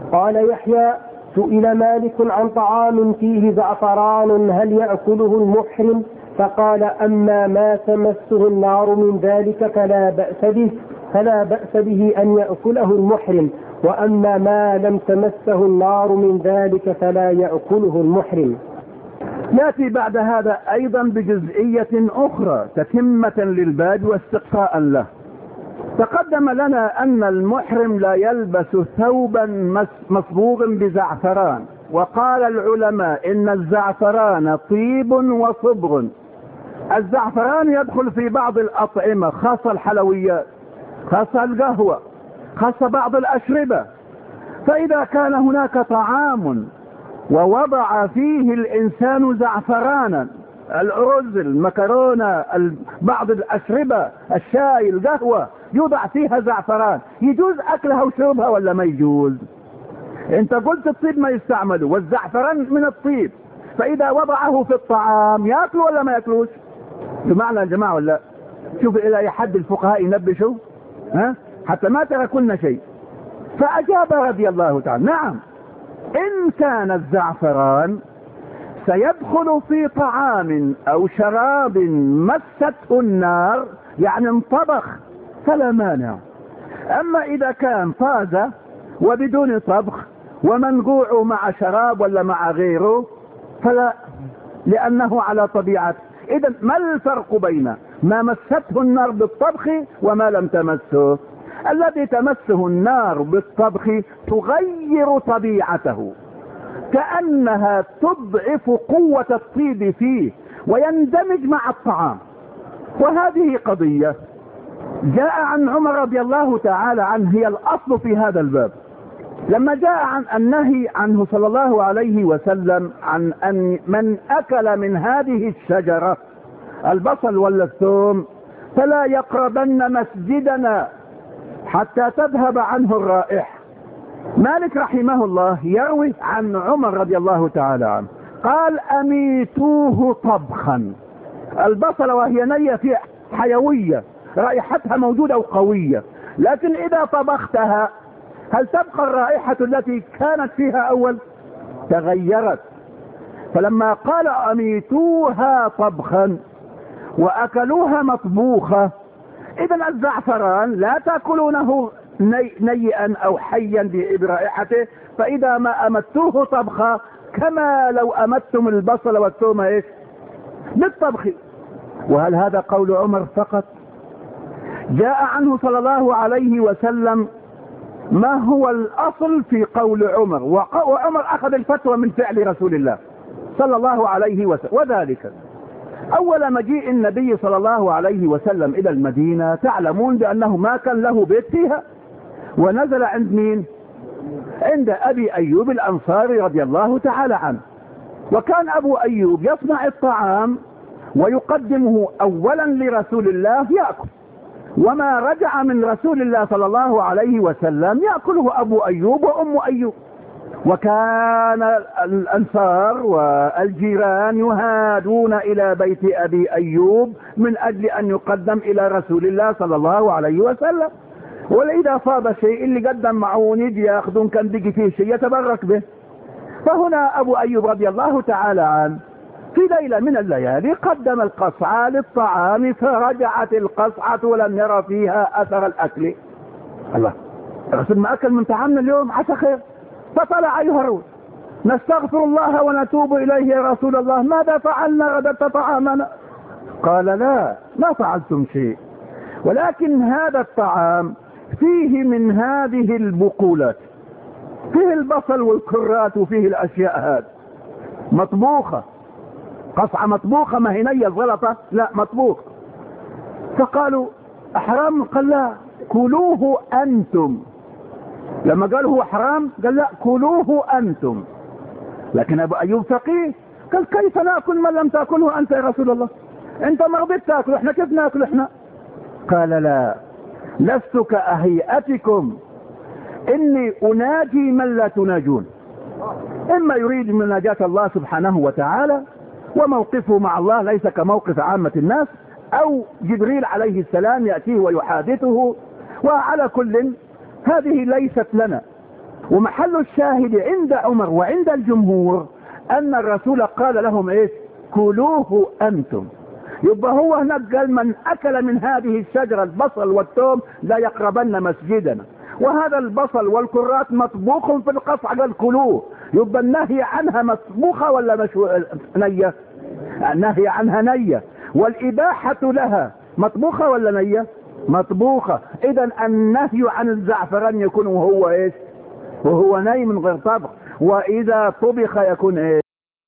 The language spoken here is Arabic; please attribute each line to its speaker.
Speaker 1: قال يحيى: سئل مالك عن طعام فيه زعفران هل يأكله المحرم؟ فقال: أما ما تمسه النار من ذلك فلا بأس به أن يأكله المحرم، وأما ما لم تمسه النار من ذلك فلا يأكله المحرم.
Speaker 2: نأتي بعد هذا أيضا بجزئية أخرى تتمة للباب واستقصاء له. تقدم لنا أن المحرم لا يلبس ثوبا مصبوغ بزعفران، وقال العلماء إن الزعفران طيب وصبغ. الزعفران يدخل في بعض الأطعمة، خاصة الحلويات، خاصة القهوة، خاصة بعض الأشربة. فإذا كان هناك طعام ووضع فيه الإنسان زعفرانا، الأرز، المكرونة، بعض الأشربة، الشاي، القهوة، يوضع فيها زعفران، يجوز أكلها وشربها ولا ما يجوز؟ انت قلت الطيب ما يستعمله، والزعفران من الطيب، فإذا وضعه في الطعام يأكله ولا ما يأكلوش؟ بمعنى يا جماعة ولا؟ شوف إلى أي حد الفقهاء ينبشوا حتى ما تركنا شيء. فأجاب رضي الله تعالى: نعم، إن كان الزعفران سيدخل في طعام أو شراب مسته النار، يعني انطبخ، فلا مانع. أما إذا كان طازة وبدون طبخ ومنقوع مع شراب ولا مع غيره فلا، لأنه على طبيعته. إذن ما الفرق بين ما مسته النار بالطبخ وما لم تمسه؟ الذي تمسه النار بالطبخ تغير طبيعته، كأنها تضعف قوة الطيب فيه ويندمج مع الطعام. وهذه قضية جاء عن عمر رضي الله تعالى عنه، هي الأصل في هذا الباب. لما جاء عن النهي عنه صلى الله عليه وسلم عن أن من أكل من هذه الشجرة البصل ولا الثوم فلا يقربن مسجدنا حتى تذهب عنه الرائحة. مالك رحمه الله يروي عن عمر رضي الله تعالى عنه قال: أميتوه طبخا. البصل وهي نية في حيوية، رائحتها موجودة وقوية، لكن إذا طبختها هل تبقى الرائحة التي كانت فيها أول؟ تغيرت. فلما قال أميتوها طبخا وأكلوها مطبوخة، إذن الزعفران لا تأكلونه نيئا أو حيا برائحته، فإذا ما أمتوه طبخا كما لو أمتم البصل والثوم بالطبخ. وهل هذا قول عمر فقط؟ جاء عنه صلى الله عليه وسلم ما هو الأصل في قول عمر، وعمر أخذ الفتوى من فعل رسول الله صلى الله عليه وسلم. وذلك أول مجيء النبي صلى الله عليه وسلم إلى المدينة، تعلمون بأنه ما كان له بيت فيها، ونزل عند مين؟ عند أبي أيوب الأنصاري رضي الله تعالى عنه. وكان أبو أيوب يصنع الطعام ويقدمه أولا لرسول الله يأكل، وما رجع من رسول الله صلى الله عليه وسلم يأكله أبو أيوب وأم أيوب. وكان الأنصار والجيران يهادون إلى بيت أبي أيوب من أجل أن يقدم إلى رسول الله صلى الله عليه وسلم. وإذا صاب شيء اللي قدم معون يجي ياخذون، كان بيجي فيه شيء يتبرك به. فهنا أبو أيوب رضي الله تعالى عنه في ليلة من الليالي قدم القصعة للطعام، فرجعت القصعة ولم يرى فيها أثر الأكل. الله، الرسول ما أكل من طعامنا اليوم، عسى خير. فطلع يهرول: نستغفر الله ونتوب إليه يا رسول الله، ماذا فعلنا؟ رددت طعامنا. قال: لا، ما فعلتم شيء، ولكن هذا الطعام فيه من هذه البقولات، فيه البصل والكرات وفيه الأشياء هذه مطبوخة، قصعة مطبوخة، ما هي نية الزلطة، لا مطبوخ. فقالوا: أحرام؟ قال: لا، كلوه أنتم. لما قال هو حرام قال: لا، كلوه أنتم. لكن أبو أيوب فقيه قال: كيف نأكل من لم تأكله أنت يا رسول الله؟ أنت ما رضيت تأكل، إحنا كيف نأكل إحنا؟ قال: لا، لست كهيئتكم، إني أناجي من لا تناجون. إما يريد مناجاة الله سبحانه وتعالى وموقفه مع الله ليس كموقف عامة الناس، أو جبريل عليه السلام يأتيه ويحادثه. وعلى كل هذه ليست لنا. ومحل الشاهد عند عمر وعند الجمهور ان الرسول قال لهم ايش؟ كلوه انتم. يبقى هو هناك قال من اكل من هذه الشجرة البصل والثوم لا يقربن مسجدنا، وهذا البصل والكرات مطبوخ في القصع قال كلوه. يبقى النهي عنها مطبوخة ولا نية؟ النهي عنها نية، والاباحة لها مطبوخة ولا نية؟ مطبوخة. اذا النهي عن الزعفران يكون وهو ايش؟ وهو ني من غير طبخ، واذا طبخ يكون ايش؟